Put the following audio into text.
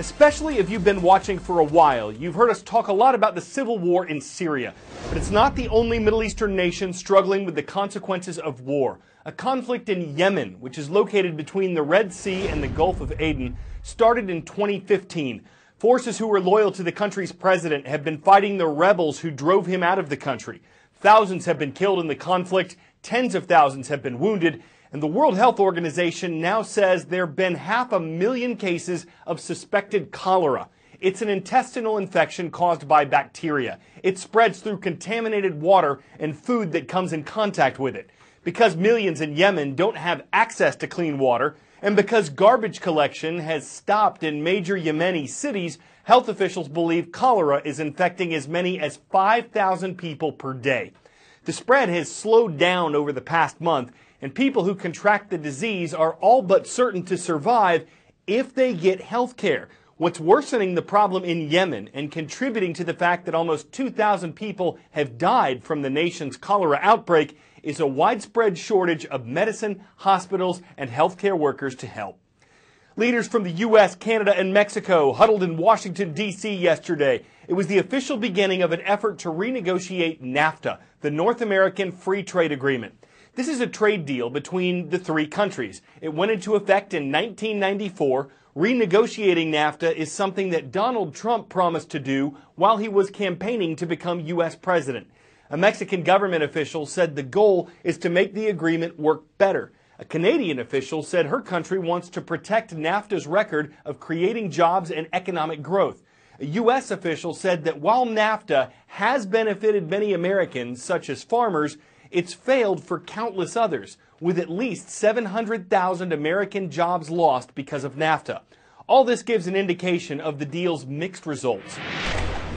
Especially if you've been watching for a while, you've heard us talk a lot about the civil war in Syria. But it's not the only Middle Eastern nation struggling with the consequences of war. A conflict in Yemen, which is located between the Red Sea and the Gulf of Aden, started in 2015. Forces who were loyal to the country's president have been fighting the rebels who drove him out of the country. Thousands have been killed in the conflict, tens of thousands have been wounded, and the World Health Organization now says there have been 500,000 cases of suspected cholera. It's an intestinal infection caused by bacteria. It spreads through contaminated water and food that comes in contact with it. Because millions in Yemen don't have access to clean water, and because garbage collection has stopped in major Yemeni cities, health officials believe cholera is infecting as many as 5,000 people per day. The spread has slowed down over the past month, and people who contract the disease are all but certain to survive if they get health care. What's worsening the problem in Yemen and contributing to the fact that almost 2,000 people have died from the nation's cholera outbreak is a widespread shortage of medicine, hospitals, and healthcare workers to help. Leaders from the U.S., Canada, and Mexico huddled in Washington, D.C. yesterday. It was the official beginning of an effort to renegotiate NAFTA, the North American Free Trade Agreement. This is a trade deal between the three countries. It went into effect in 1994. Renegotiating NAFTA is something that Donald Trump promised to do while he was campaigning to become U.S. president. A Mexican government official said the goal is to make the agreement work better. A Canadian official said her country wants to protect NAFTA's record of creating jobs and economic growth. A U.S. official said that while NAFTA has benefited many Americans, such as farmers, it's failed for countless others, with at least 700,000 American jobs lost because of NAFTA. All this gives an indication of the deal's mixed results.